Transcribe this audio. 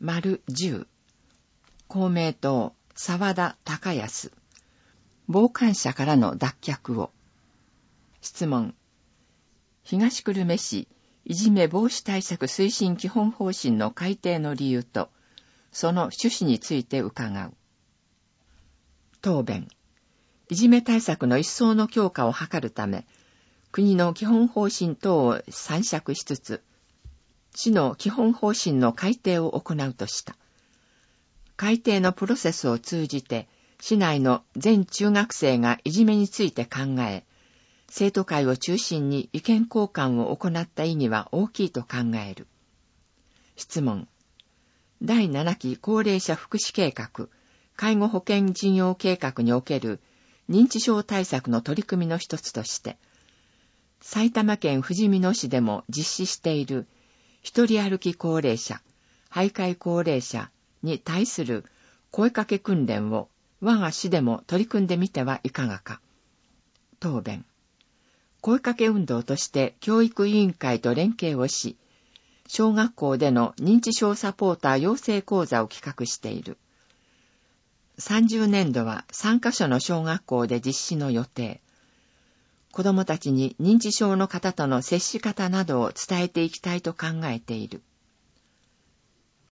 10、公明党沢田孝康、傍観者からの脱却を。質問。東久留米市いじめ防止対策推進基本方針の改定の理由と、その趣旨について伺う。答弁。いじめ対策の一層の強化を図るため、国の基本方針等を参酌しつつ、市の基本方針の改定を行うとした。改定のプロセスを通じて、市内の全中学生がいじめについて考え、生徒会を中心に意見交換を行った意義は大きいと考える。質問。第7期高齢者福祉計画、介護保険事業計画における認知症対策の取り組みの一つとして、埼玉県ふじみ野市でも実施している一人歩き高齢者、徘徊高齢者に対する声かけ訓練を我が市でも取り組んでみてはいかがか。答弁。声かけ運動として教育委員会と連携をし、小学校での認知症サポーター養成講座を企画している。30年度は3カ所の小学校で実施の予定。子どもたちに認知症の方との接し方などを伝えていきたいと考えている。